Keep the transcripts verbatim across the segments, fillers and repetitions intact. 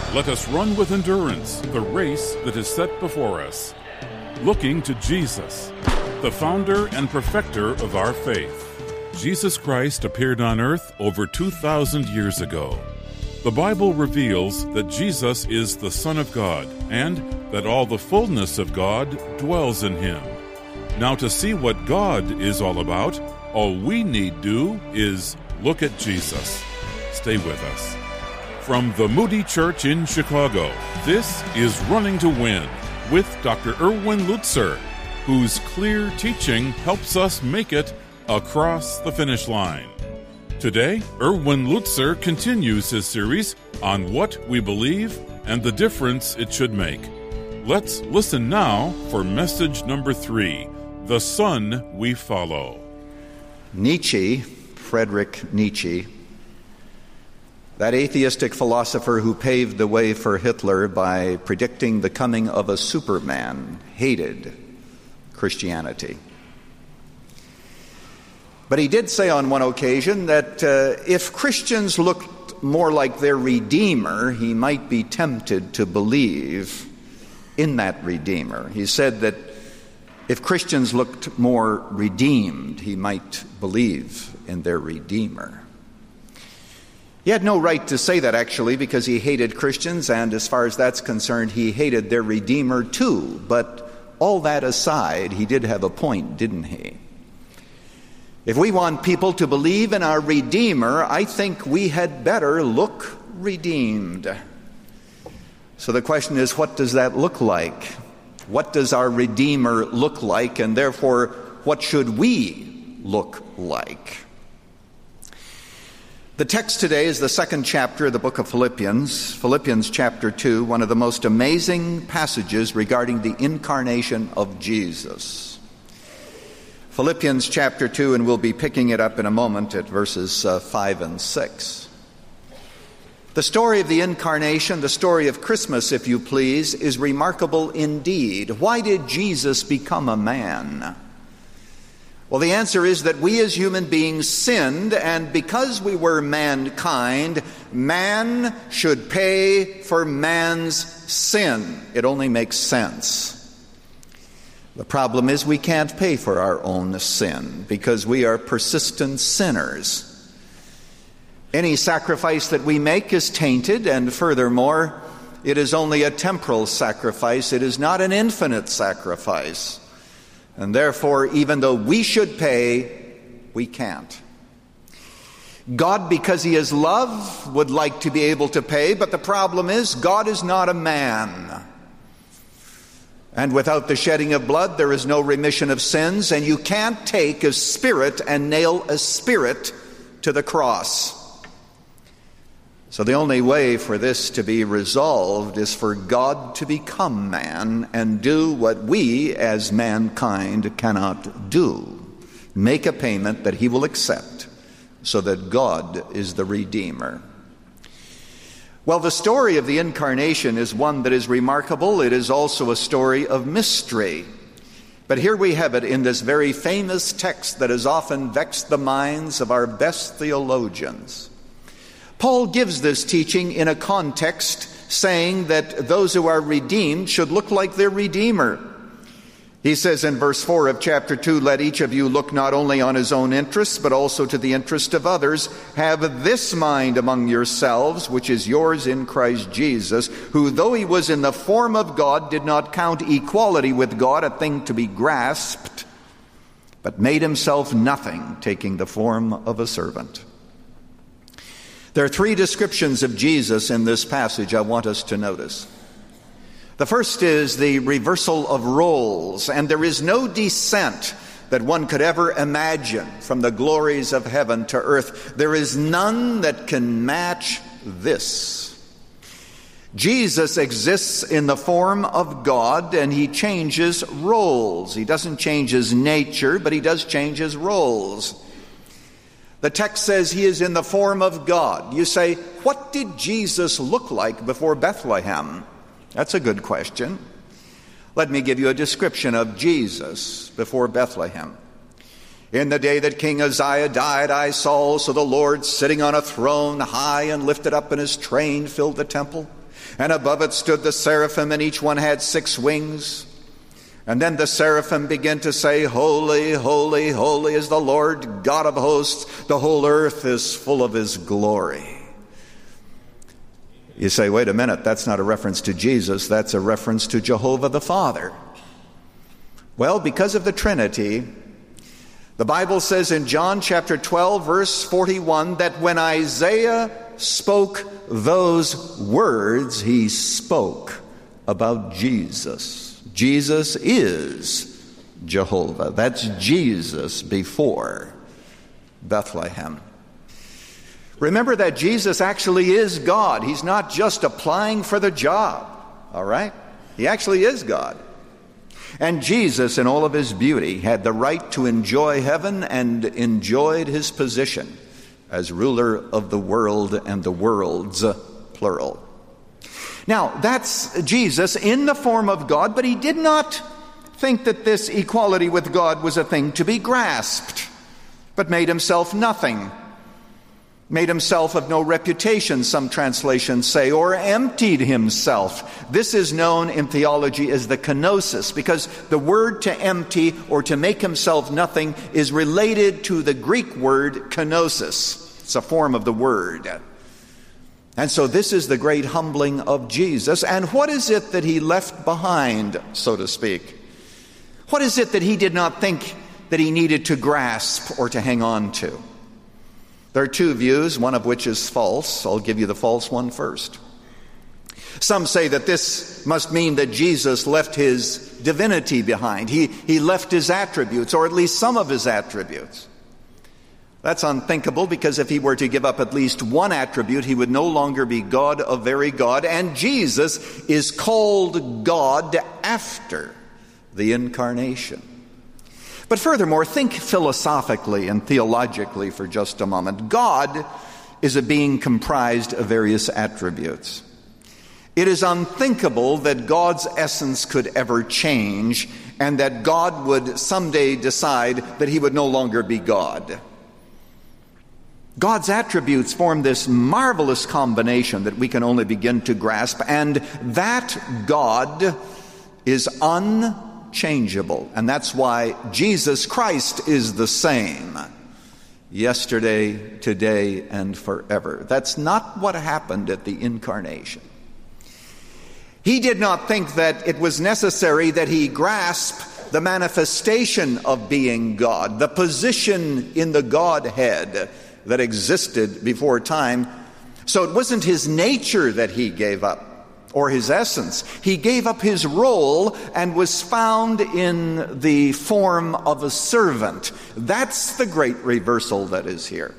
Let us run with endurance the race that is set before us, looking to Jesus, the founder and perfecter of our faith. Jesus Christ appeared on earth over two thousand years ago. The Bible reveals that Jesus is the Son of God and that all the fullness of God dwells in him. Now, to see what God is all about, all we need do is look at Jesus. Stay with us. From the Moody Church in Chicago, this is Running to Win with Doctor Erwin Lutzer, whose clear teaching helps us make it across the finish line. Today, Erwin Lutzer continues his series on what we believe and the difference it should make. Let's listen now for message number three, The Son We Follow. Nietzsche, Friedrich Nietzsche, that atheistic philosopher who paved the way for Hitler by predicting the coming of a Superman, hated Christianity. But he did say on one occasion that uh, if Christians looked more like their Redeemer, he might be tempted to believe in that Redeemer. He said that if Christians looked more redeemed, he might believe in their Redeemer. He had no right to say that, actually, because he hated Christians, and as far as that's concerned, he hated their Redeemer too. But all that aside, he did have a point, didn't he? If we want people to believe in our Redeemer, I think we had better look redeemed. So the question is, what does that look like? What does our Redeemer look like? And therefore, what should we look like? The text today is the second chapter of the book of Philippians, Philippians chapter two, one of the most amazing passages regarding the incarnation of Jesus. Philippians chapter two, and we'll be picking it up in a moment at verses uh, five and six. The story of the incarnation, the story of Christmas, if you please, is remarkable indeed. Why did Jesus become a man? Well, the answer is that we as human beings sinned, and because we were mankind, man should pay for man's sin. It only makes sense. The problem is we can't pay for our own sin because we are persistent sinners. Any sacrifice that we make is tainted, and furthermore, it is only a temporal sacrifice. It is not an infinite sacrifice. And therefore, even though we should pay, we can't. God, because he is love, would like to be able to pay, but the problem is God is not a man. And without the shedding of blood, there is no remission of sins, and you can't take a spirit and nail a spirit to the cross. So the only way for this to be resolved is for God to become man and do what we as mankind cannot do. Make a payment that he will accept so that God is the Redeemer. Well, the story of the incarnation is one that is remarkable. It is also a story of mystery. But here we have it in this very famous text that has often vexed the minds of our best theologians. Paul gives this teaching in a context saying that those who are redeemed should look like their Redeemer. He says in verse four of chapter two, "Let each of you look not only on his own interests, but also to the interest of others. Have this mind among yourselves, which is yours in Christ Jesus, who, though he was in the form of God, did not count equality with God a thing to be grasped, but made himself nothing, taking the form of a servant." There are three descriptions of Jesus in this passage I want us to notice. The first is the reversal of roles, and there is no descent that one could ever imagine from the glories of heaven to earth. There is none that can match this. Jesus exists in the form of God, and he changes roles. He doesn't change his nature, but he does change his roles. The text says he is in the form of God. You say, what did Jesus look like before Bethlehem? That's a good question. Let me give you a description of Jesus before Bethlehem. In the day that King Uzziah died, I saw also the Lord sitting on a throne high and lifted up, and his train filled the temple. And above it stood the seraphim, and each one had six wings. And then the seraphim began to say, Holy, holy, holy is the Lord God of hosts. The whole earth is full of his glory. You say, wait a minute, that's not a reference to Jesus. That's a reference to Jehovah the Father. Well, because of the Trinity, the Bible says in John chapter twelve, verse forty-one, that when Isaiah spoke those words, he spoke about Jesus. Jesus is Jehovah. That's Jesus before Bethlehem. Remember that Jesus actually is God. He's not just applying for the job, all right? He actually is God. And Jesus, in all of his beauty, had the right to enjoy heaven and enjoyed his position as ruler of the world and the worlds, plural. Now, that's Jesus in the form of God, but he did not think that this equality with God was a thing to be grasped, but made himself nothing. Made himself of no reputation, some translations say, or emptied himself. This is known in theology as the kenosis, because the word to empty or to make himself nothing is related to the Greek word kenosis. It's a form of the word. And so this is the great humbling of Jesus. And what is it that he left behind, so to speak? What is it that he did not think that he needed to grasp or to hang on to? There are two views, one of which is false. I'll give you the false one first. Some say that this must mean that Jesus left his divinity behind. He, he left his attributes, or at least some of his attributes. That's unthinkable, because if he were to give up at least one attribute, he would no longer be God of very God. And Jesus is called God after the incarnation. But furthermore, think philosophically and theologically for just a moment. God is a being comprised of various attributes. It is unthinkable that God's essence could ever change, and that God would someday decide that he would no longer be God. God's attributes form this marvelous combination that we can only begin to grasp, and that God is unchangeable. And that's why Jesus Christ is the same yesterday, today, and forever. That's not what happened at the incarnation. He did not think that it was necessary that he grasp the manifestation of being God, the position in the Godhead that existed before time. So it wasn't his nature that he gave up, or his essence. He gave up his role and was found in the form of a servant. That's the great reversal that is here.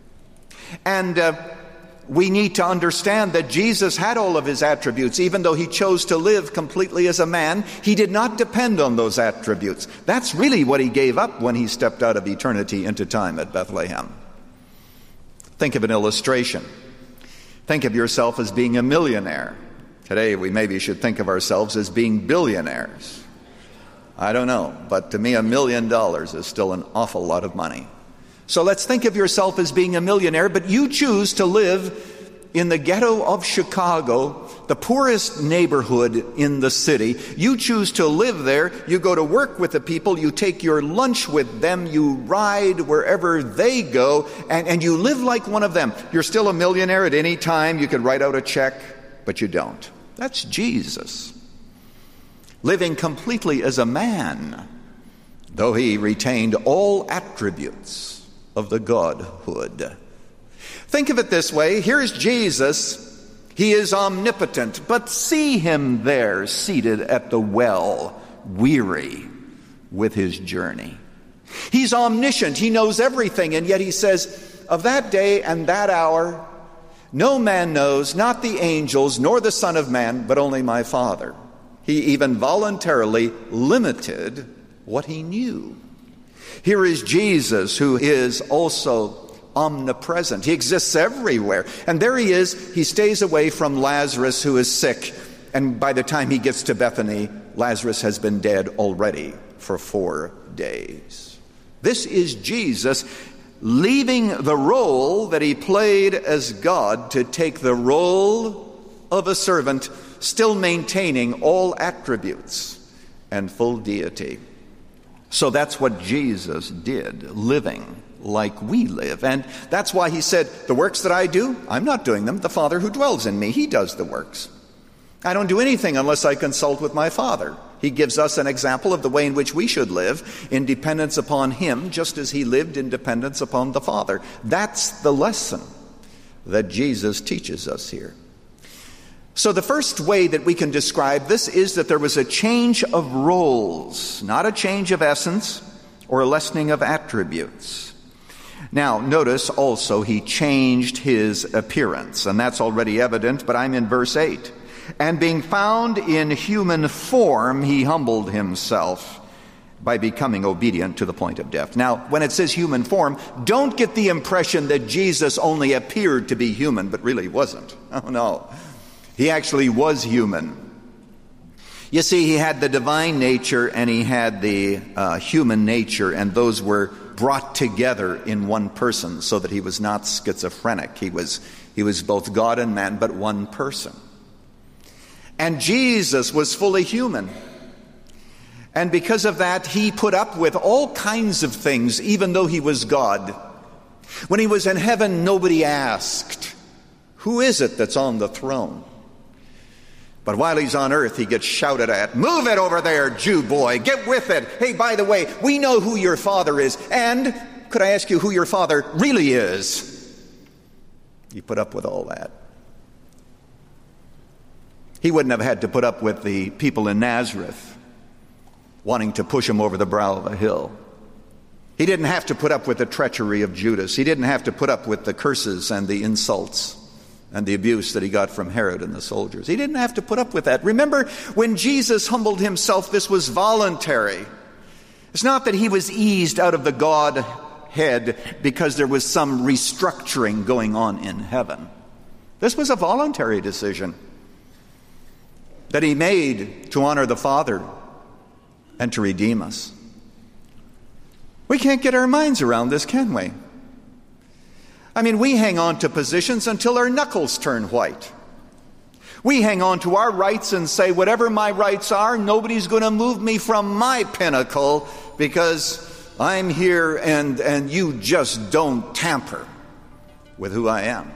And uh, we need to understand that Jesus had all of his attributes. Even though he chose to live completely as a man, he did not depend on those attributes. That's really what he gave up when he stepped out of eternity into time at Bethlehem. Think of an illustration. Think of yourself as being a millionaire. Today we maybe should think of ourselves as being billionaires. I don't know, but to me a million dollars is still an awful lot of money. So let's think of yourself as being a millionaire, but you choose to live in the ghetto of Chicago, the poorest neighborhood in the city. You choose to live there. You go to work with the people. You take your lunch with them. You ride wherever they go, and, and you live like one of them. You're still a millionaire at any time. You could write out a check, but you don't. That's Jesus, living completely as a man, though he retained all attributes of the Godhood. Think of it this way. Here's Jesus. He is omnipotent, but see him there seated at the well, weary with his journey. He's omniscient. He knows everything, and yet he says, of that day and that hour, no man knows, not the angels, nor the Son of Man, but only my Father. He even voluntarily limited what he knew. Here is Jesus, who is also omnipresent. He exists everywhere. And there he is. He stays away from Lazarus, who is sick. And by the time he gets to Bethany, Lazarus has been dead already for four days. This is Jesus leaving the role that he played as God to take the role of a servant, still maintaining all attributes and full deity. So that's what Jesus did, living like we live. And that's why he said, the works that I do, I'm not doing them. The Father who dwells in me, he does the works. I don't do anything unless I consult with my Father. He gives us an example of the way in which we should live, in dependence upon him, just as he lived in dependence upon the Father. That's the lesson that Jesus teaches us here. So the first way that we can describe this is that there was a change of roles, not a change of essence or a lessening of attributes. Now, notice also he changed his appearance, and that's already evident, but I'm in verse eight. And being found in human form, he humbled himself by becoming obedient to the point of death. Now, when it says human form, don't get the impression that Jesus only appeared to be human, but really wasn't. Oh, no. He actually was human. You see, he had the divine nature and he had the uh, human nature, and those were brought together in one person so that he was not schizophrenic. He was, he was both God and man, but one person. And Jesus was fully human. And because of that, he put up with all kinds of things, even though he was God. When he was in heaven, nobody asked, who is it that's on the throne? But while he's on earth, he gets shouted at, move it over there, Jew boy, get with it. Hey, by the way, we know who your father is. And could I ask you who your father really is? He put up with all that. He wouldn't have had to put up with the people in Nazareth wanting to push him over the brow of a hill. He didn't have to put up with the treachery of Judas. He didn't have to put up with the curses and the insults and the abuse that he got from Herod and the soldiers. He didn't have to put up with that. Remember, when Jesus humbled himself, this was voluntary. It's not that he was eased out of the Godhead because there was some restructuring going on in heaven. This was a voluntary decision that he made to honor the Father and to redeem us. We can't get our minds around this, can we? I mean, we hang on to positions until our knuckles turn white. We hang on to our rights and say, whatever my rights are, nobody's going to move me from my pinnacle because I'm here and, and you just don't tamper with who I am.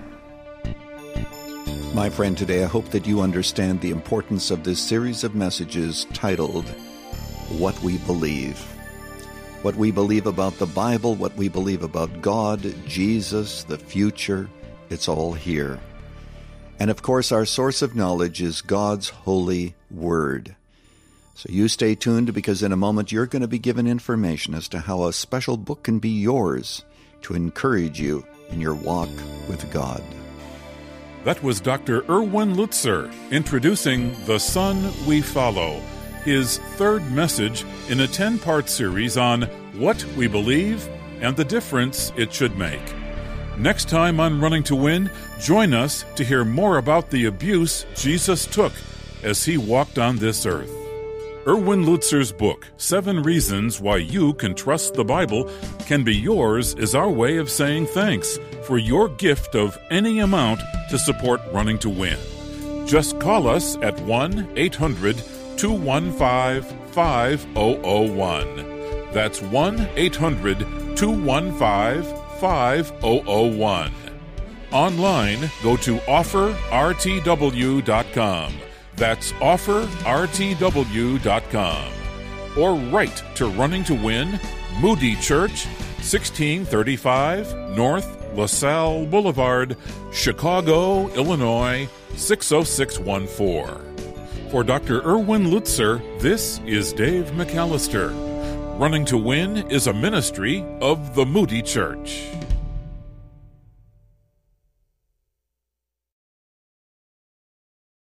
My friend, today I hope that you understand the importance of this series of messages titled, What We Believe. What we believe about the Bible, what we believe about God, Jesus, the future, it's all here. And of course, our source of knowledge is God's holy word. So you stay tuned, because in a moment you're going to be given information as to how a special book can be yours to encourage you in your walk with God. That was Doctor Erwin Lutzer introducing The Son We Follow, his third message in a ten-part series on what we believe and the difference it should make. Next time on Running to Win, join us to hear more about the abuse Jesus took as he walked on this earth. Erwin Lutzer's book, Seven Reasons Why You Can Trust the Bible, can be yours as our way of saying thanks for your gift of any amount to support Running to Win. Just call us at one eight hundred two one five five zero zero one. That's one eight hundred two one five five zero zero one. Online, go to offer r t w dot com. That's offer r t w dot com. Or write to Running to Win, Moody Church, sixteen thirty-five North LaSalle Boulevard, Chicago, Illinois, six oh six one four. For Doctor Erwin Lutzer, this is Dave McAllister. Running to Win is a ministry of the Moody Church.